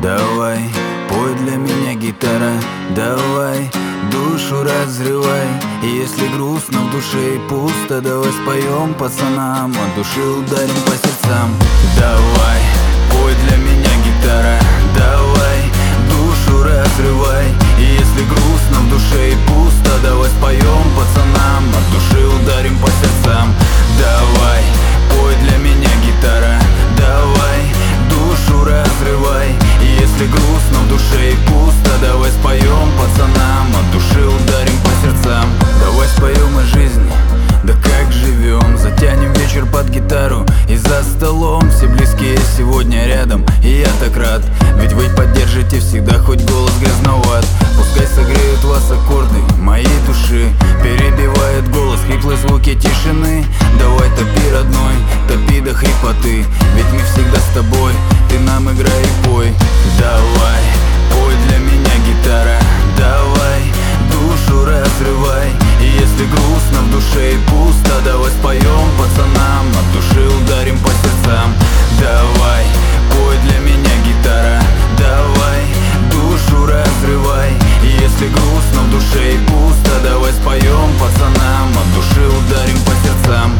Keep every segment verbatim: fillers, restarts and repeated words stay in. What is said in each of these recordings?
Давай, пой для меня, гитара, давай, душу разрывай. И если грустно в душе и пусто, давай споем пацанам, от души ударим по сердцам. Давай, пой для меня, гитара, давай, душу разрывай. И если грустно в душе и пусто, давай споем пацанам, от души ударим по сердцам. Давай, пой для меня, гитара, давай, душу разрывай. И если грустно в душе и пусто, давай споем пацанам, от души ударим по сердцам. Давай споем о жизни, да как живем, затянем вечер под гитару. И за столом все близкие сегодня рядом, и я так рад, ведь вы поддержите всегда, хоть голос грязноват. Пускай согреют вас аккорды моей души, перебивает голос хриплые звуки тишины. Давай топи, родной, топи до хрипоты, ведь мы всегда с тобой, ты нам играй и пой. Давай, пой для меня, гитара, давай, душу разрывай. И если грустно в душе и пусто, давай споем пацанам, от души ударим по сердцам. Давай, пой для меня, гитара, давай, душу разрывай. И если грустно в душе и пусто, давай споем пацанам, от души ударим по сердцам.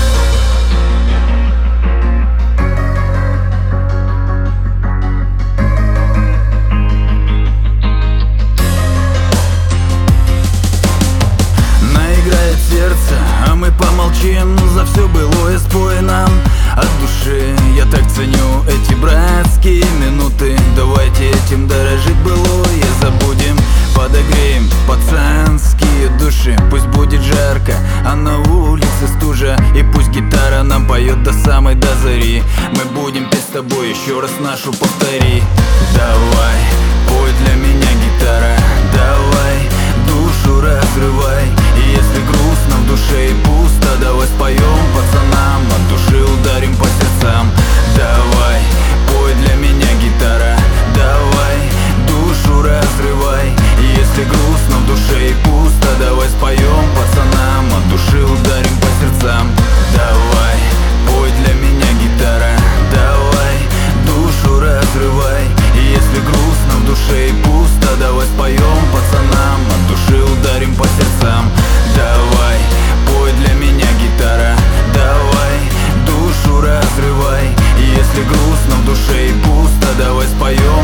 Сердце, а мы помолчим за все былое, спой нам от души. Я так ценю эти братские минуты, давайте этим дорожить былое забудем. Подогреем пацанские души, пусть будет жарко, а на улице стужа. И пусть гитара нам поет до самой до зари, мы будем петь с тобой, еще раз нашу повтори. Давай, пой для меня, гитара, давай, душу разрывай. И если грустно в душе и пусто, давай споем пацанам, от души ударим по сердцам. Давай, пой для меня, гитара, давай, душу разрывай. И если грустно в душе и пусто, давай споем пацанам, от души ударим по сердцам. Давай, пой для меня, гитара, давай, душу разрывай. И если грустно в душе и пусто, давай споем пацанам, от души ударим по сердцам. Давай, пой для меня, гитара, давай, душу разрывай. И если грустно в душе и пусто, давай споем